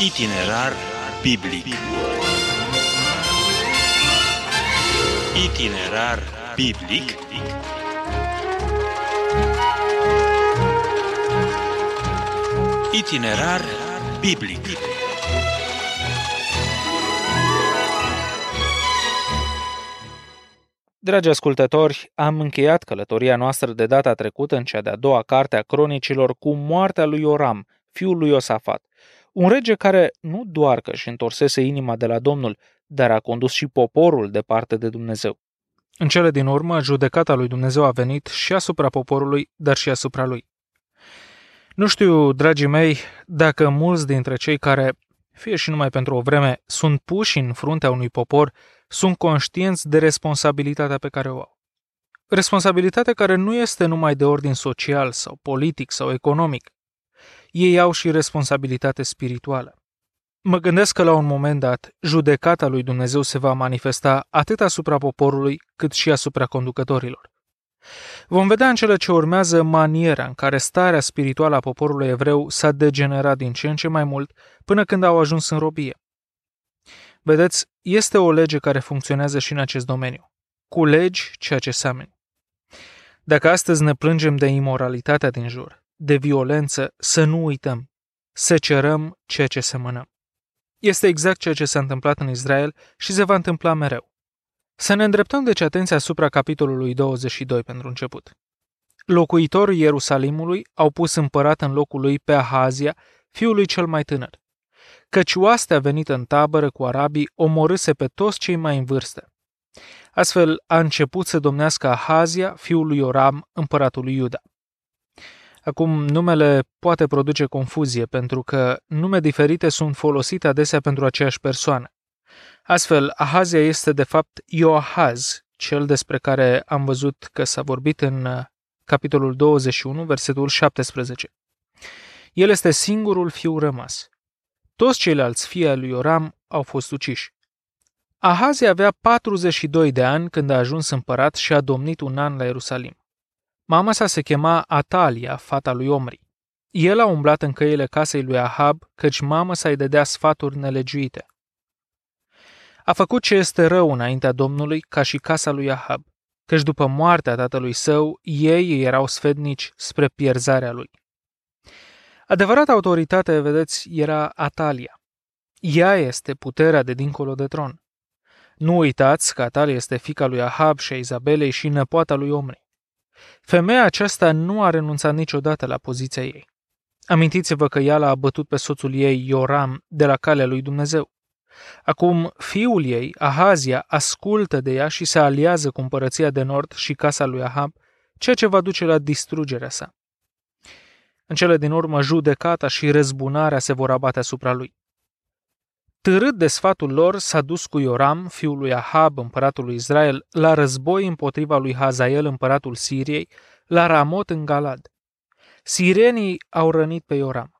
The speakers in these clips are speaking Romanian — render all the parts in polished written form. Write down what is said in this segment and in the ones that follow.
Itinerar biblic. Itinerar biblic. Itinerar biblic. Dragi ascultători, am încheiat călătoria noastră de data trecută în cea de-a doua carte a Cronicilor cu moartea lui Ioram, fiul lui Iosafat, un rege care nu doar că își întorsese inima de la Domnul, dar a condus și poporul departe de Dumnezeu. În cele din urmă, judecata lui Dumnezeu a venit și asupra poporului, dar și asupra lui. Nu știu, dragii mei, dacă mulți dintre cei care, fie și numai pentru o vreme, sunt puși în fruntea unui popor, sunt conștienți de responsabilitatea pe care o au. Responsabilitatea care nu este numai de ordin social sau politic sau economic. Ei au și responsabilitate spirituală. Mă gândesc că la un moment dat, judecata lui Dumnezeu se va manifesta atât asupra poporului, cât și asupra conducătorilor. Vom vedea în cele ce urmează maniera în care starea spirituală a poporului evreu s-a degenerat din ce în ce mai mult până când au ajuns în robie. Vedeți, este o lege care funcționează și în acest domeniu. Culegi ceea ce semeni. Dacă astăzi ne plângem de imoralitatea din jur, de violență, să nu uităm, să cerăm ceea ce semănăm. Este exact ceea ce s-a întâmplat în Israel și se va întâmpla mereu. Să ne îndreptăm deci atenția asupra capitolului 22 pentru început. Locuitorii Ierusalimului au pus împărat în locul lui pe Ahazia, fiul lui cel mai tânăr. Căci oastea venită în tabără cu arabii omorâse pe toți cei mai în vârstă. Astfel a început să domnească Ahazia, fiul lui Ioram, împăratul lui Iuda. Acum, numele poate produce confuzie, pentru că nume diferite sunt folosite adesea pentru aceeași persoană. Astfel, Ahazia este de fapt Ioahaz, cel despre care am văzut că s-a vorbit în capitolul 21, versetul 17. El este singurul fiu rămas. Toți ceilalți fii ai lui Ioram au fost uciși. Ahazia avea 42 de ani când a ajuns împărat și a domnit un an la Ierusalim. Mama sa se chema Atalia, fata lui Omri. El a umblat în căile casei lui Ahab, căci mama sa îi dădea sfaturi nelegiuite. A făcut ce este rău înaintea Domnului, ca și casa lui Ahab, căci după moartea tatălui său, ei erau sfetnici spre pierzarea lui. Adevărata autoritate, vedeți, era Atalia. Ea este puterea de dincolo de tron. Nu uitați că Atalia este fiica lui Ahab și a Izabelei și nepoata lui Omri. Femeia aceasta nu a renunțat niciodată la poziția ei. Amintiți-vă că ea l-a bătut pe soțul ei, Ioram, de la calea lui Dumnezeu. Acum, fiul ei, Ahazia, ascultă de ea și se aliază cu împărăția de nord și casa lui Ahab, ceea ce va duce la distrugerea sa. În cele din urmă, judecata și răzbunarea se vor abate asupra lui. Târât de sfatul lor, s-a dus cu Ioram, fiul lui Ahab, împăratul lui Israel, la război împotriva lui Hazael, împăratul Siriei, la Ramot în Galad. Sirienii au rănit pe Ioram.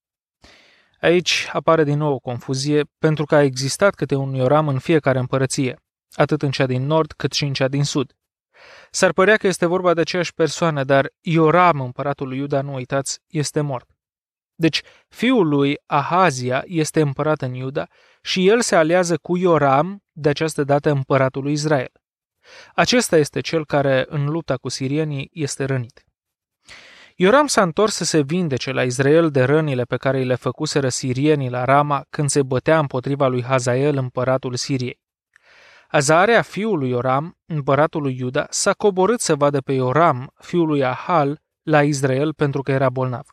Aici apare din nou o confuzie, pentru că a existat câte un Ioram în fiecare împărăție, atât în cea din nord cât și în cea din sud. S-ar părea că este vorba de aceeași persoană, dar Ioram, împăratul lui Iuda, nu uitați, este mort. Deci, fiul lui Ahazia este împărat în Iuda și el se aliază cu Ioram, de această dată împăratul lui Israel. Acesta este cel care, în lupta cu sirienii, este rănit. Ioram s-a întors să se vindece la Israel de rănile pe care îi le făcuseră sirienii la Rama când se bătea împotriva lui Hazael, împăratul Siriei. Azarea, fiul lui Ioram, împăratul lui Iuda, s-a coborât să vadă pe Ioram, fiul lui Ahal, la Israel pentru că era bolnav.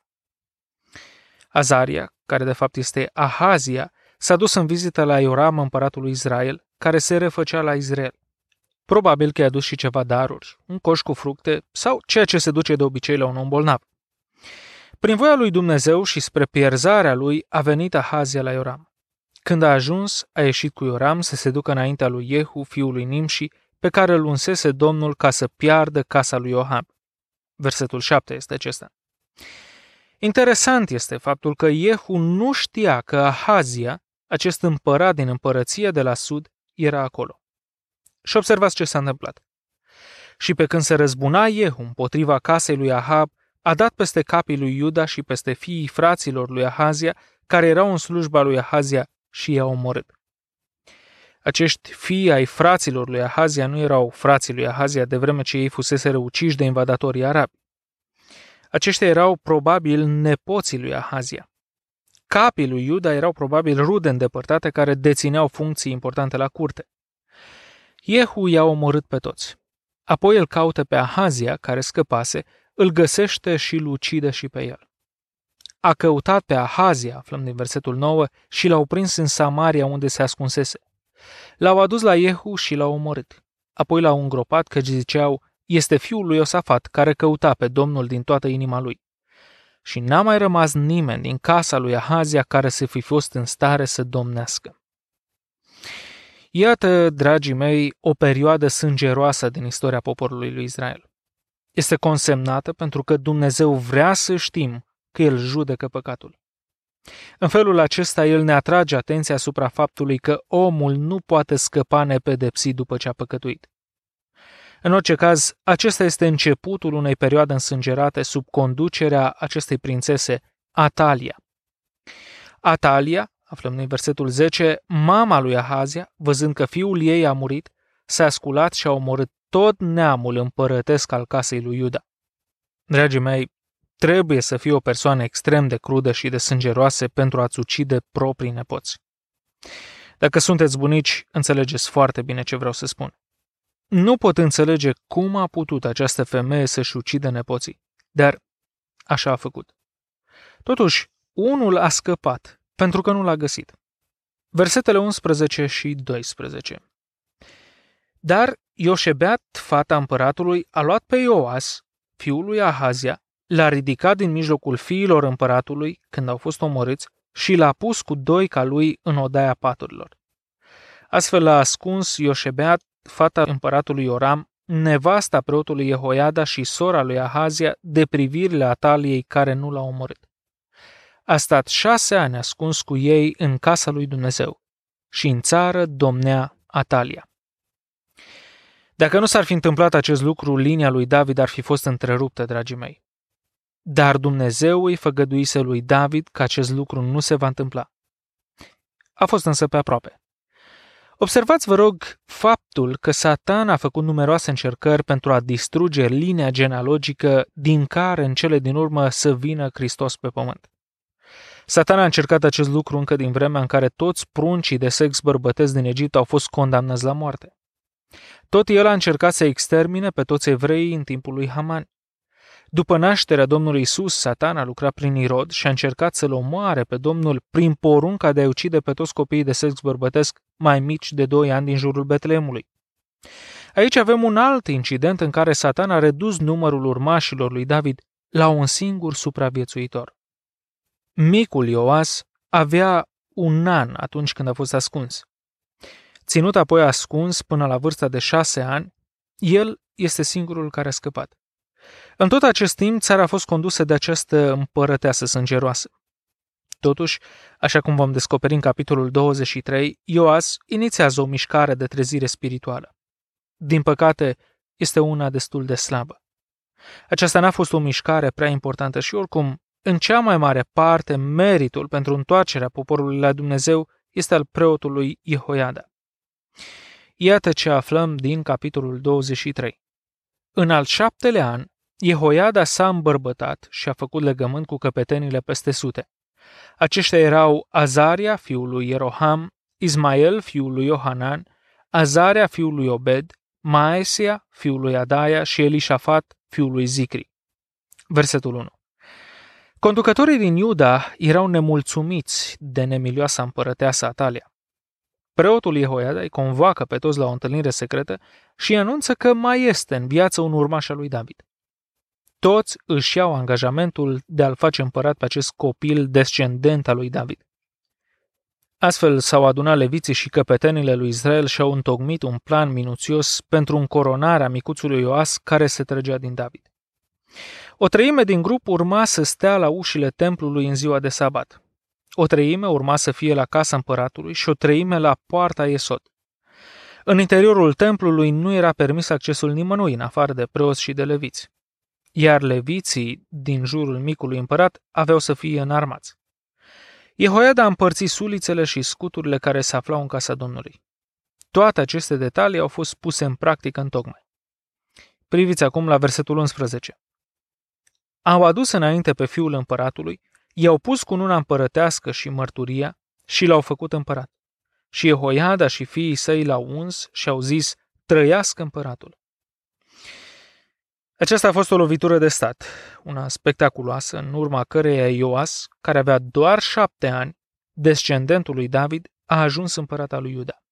Azaria, care de fapt este Ahazia, s-a dus în vizită la Ioram, împăratul lui Israel, care se refăcea la Israel. Probabil că i-a dus și ceva daruri, un coș cu fructe sau ceea ce se duce de obicei la un om bolnav. Prin voia lui Dumnezeu și spre pierzarea lui a venit Ahazia la Ioram. Când a ajuns, a ieșit cu Ioram să se ducă înaintea lui Jehu, fiul lui Nimși, pe care îl unsese Domnul ca să piardă casa lui Iohab. Versetul 7 este acesta. Interesant este faptul că Jehu nu știa că Ahazia, acest împărat din împărăția de la sud, era acolo. Și observați ce s-a întâmplat. Și pe când se răzbuna Jehu împotriva casei lui Ahab, a dat peste capii lui Iuda și peste fiii fraților lui Ahazia care erau în slujba lui Ahazia și i-au omorât. Acești fii ai fraților lui Ahazia nu erau frații lui Ahazia de vreme ce ei fuseseră uciși de invadatorii arabi. Aceștia erau probabil nepoții lui Ahazia. Capii lui Iuda erau probabil rude îndepărtate care dețineau funcții importante la curte. Jehu i-a omorât pe toți. Apoi îl caută pe Ahazia, care scăpase, îl găsește și îl ucide și pe el. A căutat pe Ahazia, aflăm din versetul 9, și l-au prins în Samaria unde se ascunsese. L-au adus la Jehu și l-au omorât. Apoi l-au îngropat căci ziceau, este fiul lui Iosafat care căuta pe Domnul din toată inima lui. Și n-a mai rămas nimeni din casa lui Ahazia care să fi fost în stare să domnească. Iată, dragii mei, o perioadă sângeroasă din istoria poporului lui Israel. Este consemnată pentru că Dumnezeu vrea să știm că El judecă păcatul. În felul acesta, El ne atrage atenția asupra faptului că omul nu poate scăpa nepedepsit după ce a păcătuit. În orice caz, acesta este începutul unei perioade însângerate sub conducerea acestei prințese, Atalia. Atalia, aflăm în versetul 10, mama lui Ahazia, văzând că fiul ei a murit, s-a sculat și a omorât tot neamul împărătesc al casei lui Iuda. Dragii mei, trebuie să fii o persoană extrem de crudă și de sângeroase pentru a-ți ucide proprii nepoți. Dacă sunteți bunici, înțelegeți foarte bine ce vreau să spun. Nu pot înțelege cum a putut această femeie să-și ucidă nepoții, dar așa a făcut. Totuși, unul a scăpat, pentru că nu l-a găsit. Versetele 11 și 12. Dar Ioșebeat, fata împăratului, a luat pe Ioas, fiul lui Ahazia, l-a ridicat din mijlocul fiilor împăratului, când au fost omorâți, și l-a pus cu doi ca lui în odaia paturilor. Astfel a ascuns Ioșebeat, fata împăratului Ioram, nevasta preotului Jehoiada și sora lui Ahazia, de privirile Ataliei care nu l-au omorât. A stat 6 ani ascuns cu ei în casa lui Dumnezeu și în țară domnea Atalia. Dacă nu s-ar fi întâmplat acest lucru, linia lui David ar fi fost întreruptă, dragii mei. Dar Dumnezeu îi făgăduise lui David că acest lucru nu se va întâmpla. A fost însă pe aproape. Observați, vă rog, faptul că Satan a făcut numeroase încercări pentru a distruge linia genealogică din care în cele din urmă să vină Hristos pe pământ. Satan a încercat acest lucru încă din vremea în care toți pruncii de sex bărbătesc din Egipt au fost condamnați la moarte. Tot el a încercat să extermine pe toți evreii în timpul lui Haman. După nașterea Domnului Isus, Satan a lucrat prin Irod și a încercat să-l omoare pe Domnul prin porunca de a ucide pe toți copiii de sex bărbătesc mai mici de 2 ani din jurul Betleemului. Aici avem un alt incident în care Satan a redus numărul urmașilor lui David la un singur supraviețuitor. Micul Ioas avea 1 an atunci când a fost ascuns. Ținut apoi ascuns până la vârsta de 6 ani, el este singurul care a scăpat. În tot acest timp, țara a fost condusă de această împărăteasă sângeroasă. Totuși, așa cum vom descoperi în capitolul 23, Ioas inițiază o mișcare de trezire spirituală. Din păcate, este una destul de slabă. Aceasta n-a fost o mișcare prea importantă și oricum, în cea mai mare parte, meritul pentru întoarcerea poporului la Dumnezeu este al preotului Jehoiada. Iată ce aflăm din capitolul 23. În al 7-lea an, Jehoiada s-a îmbărbătat și a făcut legământ cu căpetenile peste sute. Aceștia erau Azaria, fiul lui Ieroham, Ismael, fiul lui Iohanan, Azaria, fiul lui Obed, Maesia, fiul lui Adaia și Elișafat, fiul lui Zicri. Versetul 1. Conducătorii din Iuda erau nemulțumiți de nemilioasa împărăteasă Atalia. Preotul Jehoiada îi convoacă pe toți la o întâlnire secretă și anunță că mai este în viață un urmaș al lui David. Toți își iau angajamentul de a-l face împărat pe acest copil descendent al lui David. Astfel s-au adunat leviții și căpetenile lui Israel și au întocmit un plan minuțios pentru încoronarea micuțului Ioas care se trăgea din David. O treime din grup urma să stea la ușile templului în ziua de sabat. O treime urma să fie la casa împăratului și o treime la poarta Iesod. În interiorul templului nu era permis accesul nimănui în afară de preoți și de leviți. Iar leviții din jurul micului împărat aveau să fie înarmați. Jehoiada a împărțit sulițele și scuturile care se aflau în casa Domnului. Toate aceste detalii au fost puse în practică întocmai. Priviți acum la versetul 11. Au adus înainte pe fiul împăratului, i-au pus cununa împărătească și mărturia și l-au făcut împărat. Și Jehoiada și fiii săi l-au uns și au zis, trăiască împăratul. Aceasta a fost o lovitură de stat, una spectaculoasă, în urma căreia Ioas, care avea doar 7 ani, descendentul lui David, a ajuns împărat al lui Iuda.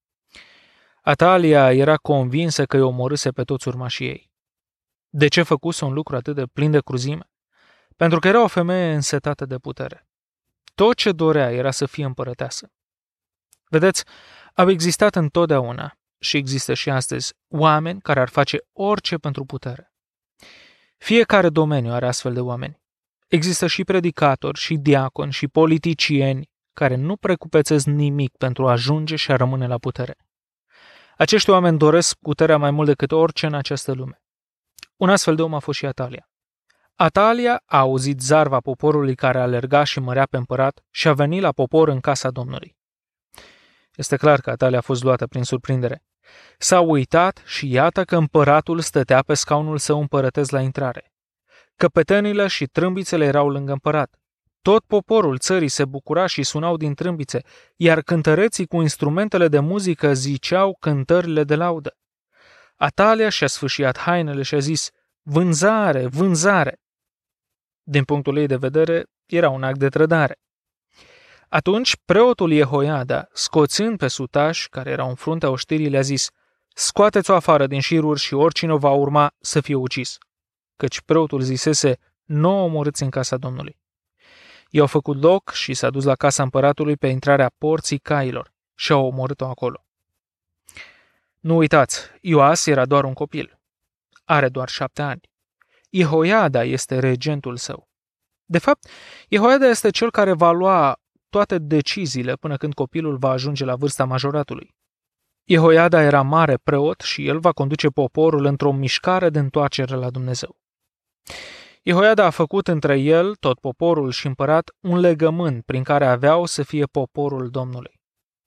Atalia era convinsă că îi omorâse pe toți urmașii ei. De ce făcuse un lucru atât de plin de cruzime? Pentru că era o femeie însetată de putere. Tot ce dorea era să fie împărăteasă. Vedeți, au existat întotdeauna și există și astăzi oameni care ar face orice pentru putere. Fiecare domeniu are astfel de oameni. Există și predicatori, și diaconi, și politicieni care nu precupețesc nimic pentru a ajunge și a rămâne la putere. Acești oameni doresc puterea mai mult decât orice în această lume. Un astfel de om a fost și Atalia. Atalia a auzit zarva poporului care alerga și mărea pe împărat și a venit la popor în casa Domnului. Este clar că Atalia a fost luată prin surprindere. S-a uitat și iată că împăratul stătea pe scaunul său împărătesc la intrare. Căpetenile și trâmbițele erau lângă împărat. Tot poporul țării se bucura și sunau din trâmbițe, iar cântăreții cu instrumentele de muzică ziceau cântările de laudă. Atalia și-a sfâșiat hainele și a zis, vânzare, vânzare! Din punctul ei de vedere, era un act de trădare. Atunci, preotul Jehoiada, scoțând pe sutași care erau în fruntea oștirii, le-a zis, scoateți-o afară din șiruri și oricine o va urma să fie ucis. Căci preotul zisese, nu o omorâți în casa Domnului. I-au făcut loc și s-a dus la casa împăratului pe intrarea porții cailor și au omorât-o acolo. Nu uitați, Ioas era doar un copil. Are doar 7 ani. Jehoiada este regentul său. De fapt, Jehoiada este cel care va lua toate deciziile până când copilul va ajunge la vârsta majoratului. Jehoiada era mare preot și el va conduce poporul într-o mișcare de întoarcere la Dumnezeu. Jehoiada a făcut între el, tot poporul și împărat, un legământ prin care aveau să fie poporul Domnului.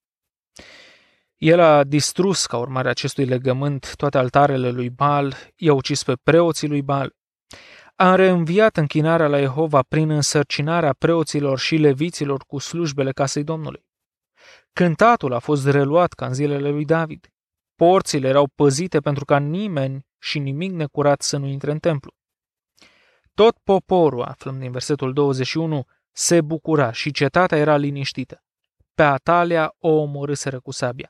El a distrus ca urmare a acestui legământ toate altarele lui Baal, i-a ucis pe preoții lui Baal, a reînviat închinarea la Jehova prin însărcinarea preoților și leviților cu slujbele casei Domnului. Cântatul a fost reluat ca în zilele lui David. Porțile erau păzite pentru ca nimeni și nimic necurat să nu intre în templu. Tot poporul, aflăm din versetul 21, se bucura și cetatea era liniștită. Pe Atalia o omorâseră cu sabia.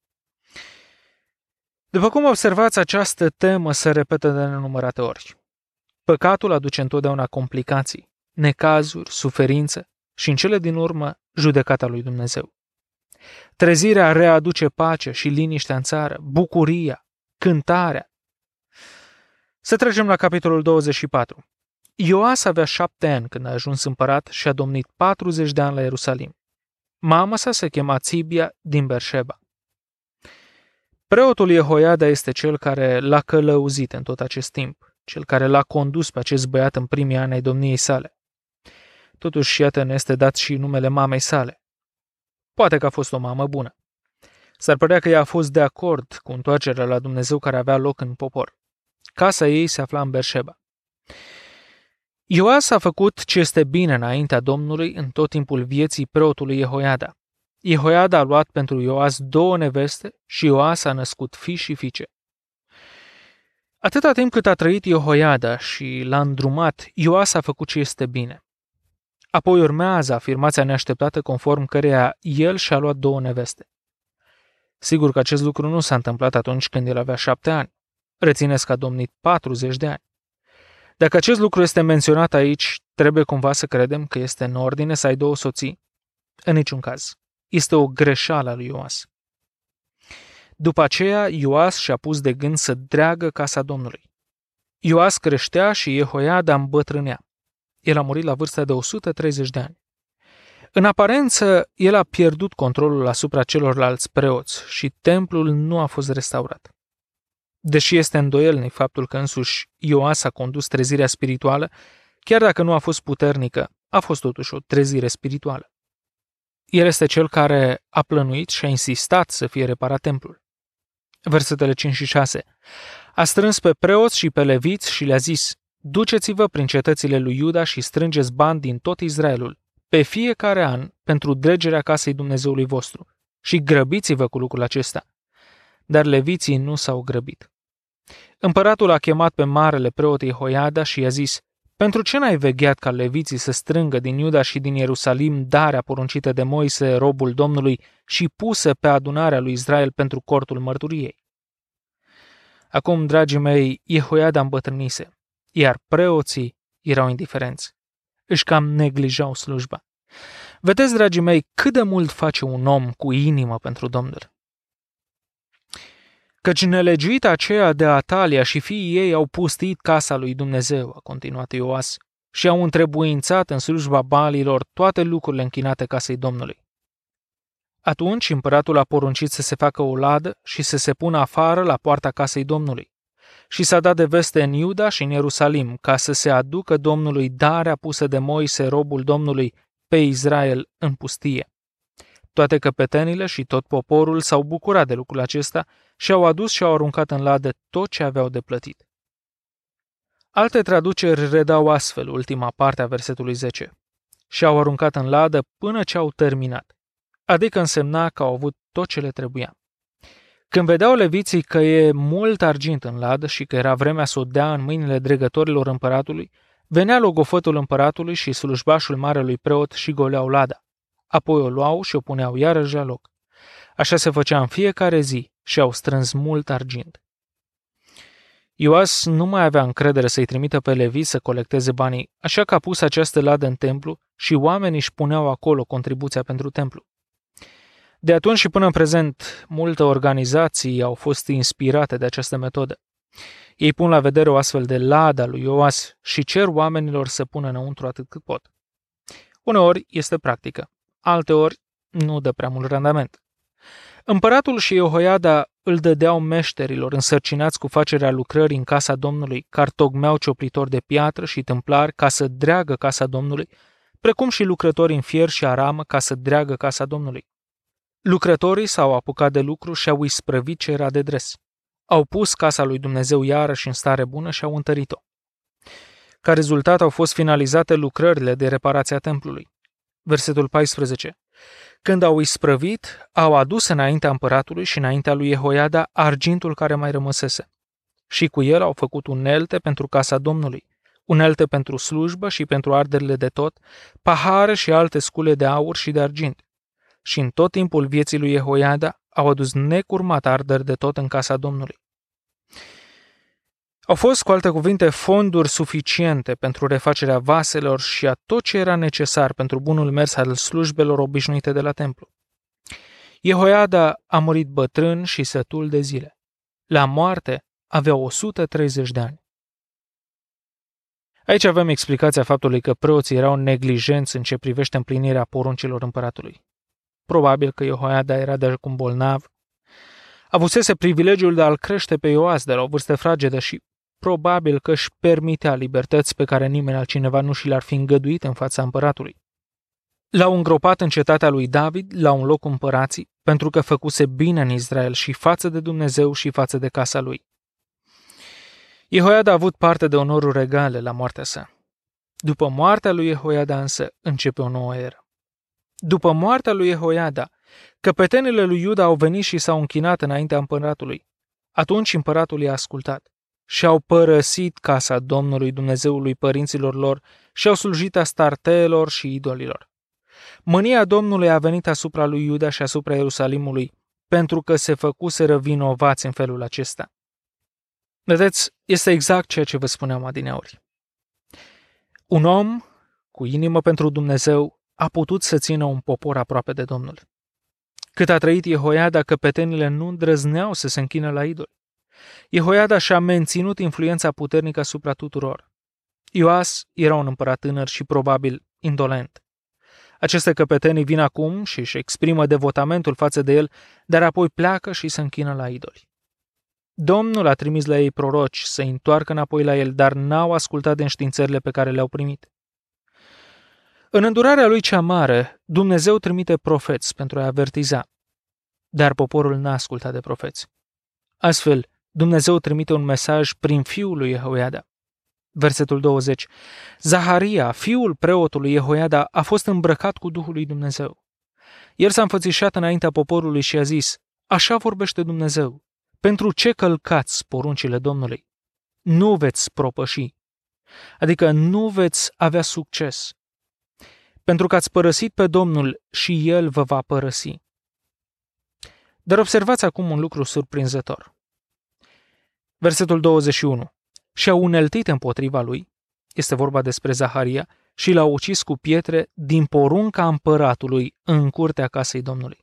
După cum observați, această temă se repetă de nenumărate ori. Păcatul aduce întotdeauna complicații, necazuri, suferințe și, în cele din urmă, judecata lui Dumnezeu. Trezirea readuce pace și liniștea în țară, bucuria, cântarea. Să trecem la capitolul 24. Ioas avea 7 ani când a ajuns împărat și a domnit 40 de ani la Ierusalim. Mama sa se chema Țibia din Berșeba. Preotul Jehoiada este cel care l-a călăuzit în tot acest timp, cel care l-a condus pe acest băiat în primii ani ai domniei sale. Totuși, iată, ne este dat și numele mamei sale. Poate că a fost o mamă bună. S-ar părea că ea a fost de acord cu întoarcerea la Dumnezeu care avea loc în popor. Casa ei se afla în Berșeba. Ioas a făcut ce este bine înaintea Domnului în tot timpul vieții preotului Jehoiada. Jehoiada a luat pentru Ioas 2 neveste și Ioas a născut fii și fiice. Atâta timp cât a trăit Jehoiada și l-a îndrumat, Ioas a făcut ce este bine. Apoi urmează afirmația neașteptată conform căreia el și-a luat 2 neveste. Sigur că acest lucru nu s-a întâmplat atunci când el avea 7 ani. Rețineți că a domnit 40 de ani. Dacă acest lucru este menționat aici, trebuie cumva să credem că este în ordine să ai 2 soții? În niciun caz. Este o greșeală a lui Ioas. După aceea, Ioas și-a pus de gând să dreagă casa Domnului. Ioas creștea și Jehoiada îmbătrânea. El a murit la vârsta de 130 de ani. În aparență, el a pierdut controlul asupra celorlalți preoți și templul nu a fost restaurat. Deși este îndoielnic faptul că însuși Ioas a condus trezirea spirituală, chiar dacă nu a fost puternică, a fost totuși o trezire spirituală. El este cel care a plănuit și a insistat să fie reparat templul. Versetele 5 și 6. A strâns pe preoți și pe leviți și le-a zis: duceți-vă prin cetățile lui Iuda și strângeți bani din tot Israelul, pe fiecare an, pentru dregerea casei Dumnezeului vostru, și grăbiți-vă cu lucrul acesta. Dar leviții nu s-au grăbit. Împăratul a chemat pe marele preot Jehoiada și i-a zis: pentru ce n-ai vegheat ca leviții să strângă din Iuda și din Ierusalim darea poruncită de Moise, robul Domnului, și pusă pe adunarea lui Israel pentru cortul mărturiei? Acum, dragii mei, Jehoiada îmbătrânise, iar preoții erau indiferenți. Își cam neglijau slujba. Vedeți, dragii mei, cât de mult face un om cu inimă pentru Domnul. Căci nelegiuita aceea de Atalia și fiii ei au pustit casa lui Dumnezeu, a continuat Ioas, și au întrebuințat în slujba Baalilor toate lucrurile închinate casei Domnului. Atunci împăratul a poruncit să se facă o ladă și să se pună afară la poarta casei Domnului. Și s-a dat de veste în Iuda și în Ierusalim ca să se aducă Domnului darea pusă de Moise, robul Domnului, pe Israel în pustie. Toate căpetenile și tot poporul s-au bucurat de lucrul acesta și au adus și au aruncat în ladă tot ce aveau de plătit. Alte traduceri redau astfel ultima parte a versetului 10. Și au aruncat în ladă până ce au terminat, adică însemna că au avut tot ce le trebuia. Când vedeau leviții că e mult argint în ladă și că era vremea să o dea în mâinile dregătorilor împăratului, venea logofătul împăratului și slujbașul marelui preot și goleau lada. Apoi o luau și o puneau iarăși la loc. Așa se făcea în fiecare zi și au strâns mult argint. Ioas nu mai avea încredere să-i trimită pe leviți să colecteze banii, așa că a pus această ladă în templu și oamenii își puneau acolo contribuția pentru templu. De atunci și până în prezent, multe organizații au fost inspirate de această metodă. Ei pun la vedere o astfel de ladă a lui Ioas și cer oamenilor să pună înăuntru atât cât pot. Uneori este practică, alteori nu dă prea mult randament. Împăratul și Jehoiada îl dădeau meșterilor însărcinați cu facerea lucrării în casa Domnului, care tocmeau cioplitori de piatră și tâmplari ca să dreagă casa Domnului, precum și lucrători în fier și aramă ca să dreagă casa Domnului. Lucrătorii s-au apucat de lucru și au isprăvit ce era de dres. Au pus casa lui Dumnezeu iarăși în stare bună și au întărit-o. Ca rezultat au fost finalizate lucrările de reparație a templului. Versetul 14. Când au isprăvit, au adus înaintea împăratului și înaintea lui Jehoiada argintul care mai rămăsese. Și cu el au făcut unelte pentru casa Domnului, unelte pentru slujbă și pentru arderile de tot, pahare și alte scule de aur și de argint. Și în tot timpul vieții lui Jehoiada au adus necurmat arderi de tot în casa Domnului. Au fost, cu alte cuvinte, fonduri suficiente pentru refacerea vaselor și a tot ce era necesar pentru bunul mers al slujbelor obișnuite de la templu. Jehoiada a murit bătrân și sătul de zile. La moarte avea 130 de ani. Aici avem explicația faptului că preoții erau neglijenți în ce privește împlinirea poruncilor împăratului. Probabil că Jehoiada era de acum bolnav. Avusese privilegiul de a-l crește pe Ioas de la o vârstă fragedă și probabil că își permitea libertăți pe care nimeni altcineva nu și le-ar fi îngăduit în fața împăratului. L-au îngropat în cetatea lui David, la un loc împărații, pentru că făcuse bine în Israel și față de Dumnezeu și față de casa lui. Jehoiada a avut parte de onoruri regale la moartea sa. După moartea lui Jehoiada însă începe o nouă eră. După moartea lui Jehoiada, căpetenile lui Iuda au venit și s-au închinat înaintea împăratului. Atunci împăratul i-a ascultat și au părăsit casa Domnului Dumnezeului părinților lor și au slujit astarteelor și idolilor. Mânia Domnului a venit asupra lui Iuda și asupra Ierusalimului, pentru că se făcuseră vinovați în felul acesta. Vedeți, este exact ceea ce vă spuneam adineauri. Un om cu inimă pentru Dumnezeu a putut să țină un popor aproape de Domnul. Cât a trăit Jehoiada, căpetenile nu îndrăzneau să se închină la idoli. Jehoiada și-a menținut influența puternică asupra tuturor. Ioas era un împărat tânăr și probabil indolent. Aceste căpetenii vin acum și își exprimă devotamentul față de el, dar apoi pleacă și se închină la idoli. Domnul a trimis la ei proroci să-i întoarcă înapoi la el, dar n-au ascultat de înștiințările pe care le-au primit. În îndurarea lui cea mare, Dumnezeu trimite profeți pentru a avertiza, dar poporul n-a ascultat de profeți. Astfel, Dumnezeu trimite un mesaj prin fiul lui Jehoiada. Versetul 20. Zaharia, fiul preotului Jehoiada, a fost îmbrăcat cu Duhul lui Dumnezeu. El s-a înfățișat înaintea poporului și a zis: Așa vorbește Dumnezeu. Pentru ce călcați poruncile Domnului? Nu veți propăși, adică nu veți avea succes, pentru că ați părăsit pe Domnul și El vă va părăsi. Dar observați acum un lucru surprinzător. Versetul 21. Și-au uneltit împotriva lui, este vorba despre Zaharia, și l-au ucis cu pietre din porunca împăratului în curtea casei Domnului.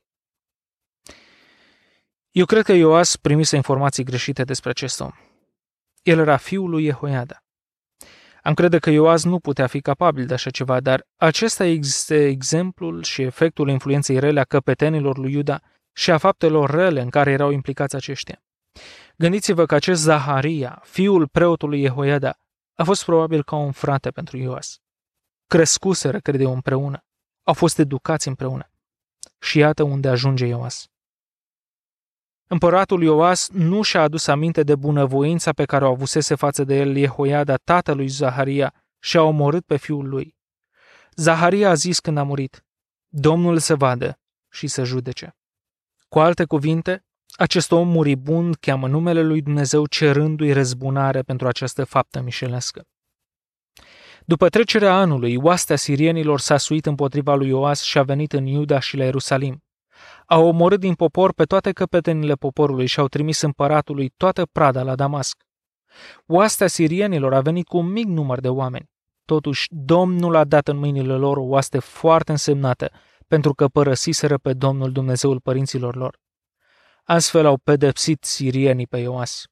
Eu cred că Ioas primise informații greșite despre acest om. El era fiul lui Jehoiada. Am crede că Ioas nu putea fi capabil de așa ceva, dar acesta este exemplul și efectul influenței rele a căpetenilor lui Iuda și a faptelor rele în care erau implicați aceștia. Gândiți-vă că acest Zaharia, fiul preotului Jehoiada, a fost probabil ca un frate pentru Ioas. Crescuseră, cred eu, împreună. Au fost educați împreună. Și iată unde ajunge Ioas. Împăratul Ioas nu și-a adus aminte de bunăvoința pe care o avusese față de el Jehoiada, tatălui Zaharia, și a omorât pe fiul lui. Zaharia a zis când a murit: Domnul să vadă și să judece. Cu alte cuvinte, acest om muribund cheamă numele lui Dumnezeu cerându-i răzbunare pentru această faptă mișelească. După trecerea anului, oastea sirienilor s-a suit împotriva lui Ioas și a venit în Iuda și la Ierusalim. Au omorât din popor pe toate căpetenile poporului și au trimis împăratului toată prada la Damasc. Oastea sirienilor a venit cu un mic număr de oameni. Totuși, Domnul a dat în mâinile lor o oaste foarte însemnată, pentru că părăsiseră pe Domnul Dumnezeul părinților lor. Astfel au pedepsit sirienii pe Ioas.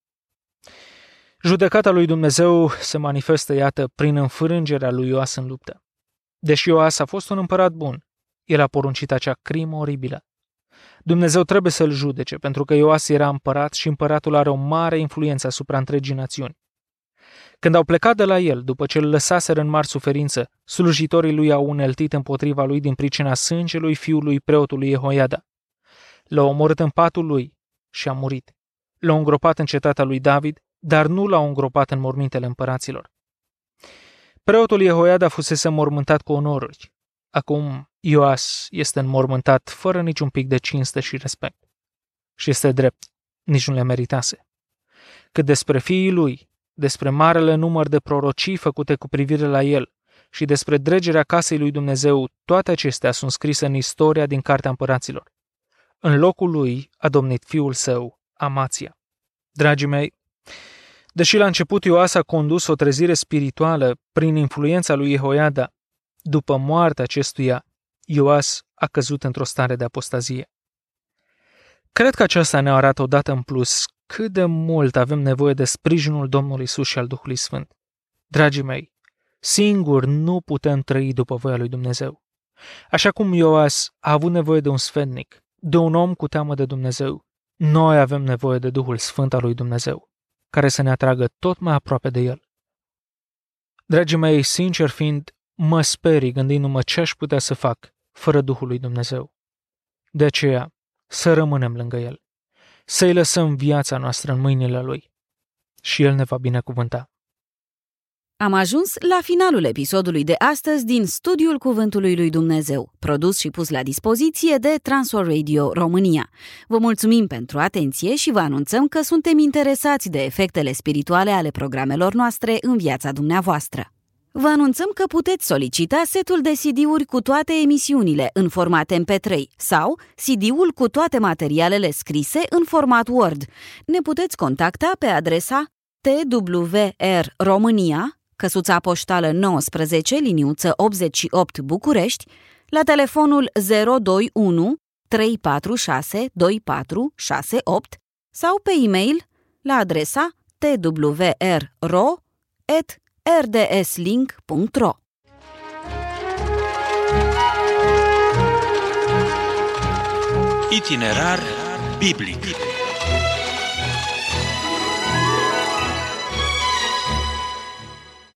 Judecata lui Dumnezeu se manifestă, iată, prin înfrângerea lui Ioas în luptă. Deși Ioas a fost un împărat bun, el a poruncit acea crimă oribilă. Dumnezeu trebuie să-l judece, pentru că Ioas era împărat și împăratul are o mare influență asupra întregii națiuni. Când au plecat de la el, după ce îl lăsaseră în mare suferință, slujitorii lui au uneltit împotriva lui din pricina sângelui fiului preotului Jehoiada. L-au omorât în patul lui și a murit. L-au îngropat în cetatea lui David, dar nu l-au îngropat în mormintele împăraților. Preotul Jehoiada fusese înmormântat cu onoruri. Acum Ioas este înmormântat fără niciun pic de cinste și respect. Și este drept, nici nu le meritase. Cât despre fiii lui, despre marele număr de prorocii făcute cu privire la el și despre dregerea casei lui Dumnezeu, toate acestea sunt scrise în istoria din Cartea Împăraților. În locul lui a domnit fiul său, Amația. Dragii mei, deși la început Ioas a condus o trezire spirituală prin influența lui Jehoiada, după moartea acestuia, Ioas a căzut într-o stare de apostazie. Cred că aceasta ne arată odată în plus cât de mult avem nevoie de sprijinul Domnului Iisus și al Duhului Sfânt. Dragii mei, singuri nu putem trăi după voia lui Dumnezeu. Așa cum Ioas a avut nevoie de un sfetnic, de un om cu teamă de Dumnezeu, noi avem nevoie de Duhul Sfânt al lui Dumnezeu, care să ne atragă tot mai aproape de El. Dragii mei, sincer fiind, mă sperii gândindu-mă ce aș putea să fac fără Duhul lui Dumnezeu. De aceea, să rămânem lângă El, să-i lăsăm viața noastră în mâinile Lui și El ne va binecuvânta. Am ajuns la finalul episodului de astăzi din Studiul Cuvântului lui Dumnezeu, produs și pus la dispoziție de Transworld Radio România. Vă mulțumim pentru atenție și vă anunțăm că suntem interesați de efectele spirituale ale programelor noastre în viața dumneavoastră. Vă anunțăm că puteți solicita setul de CD-uri cu toate emisiunile în format MP3 sau CD-ul cu toate materialele scrise în format Word. Ne puteți contacta pe adresa TWR România, căsuța poștală 19, liniuță 88 București, la telefonul 021 346 2468 sau pe e-mail la adresa twrro@rdslink.ro. Itinerar biblic.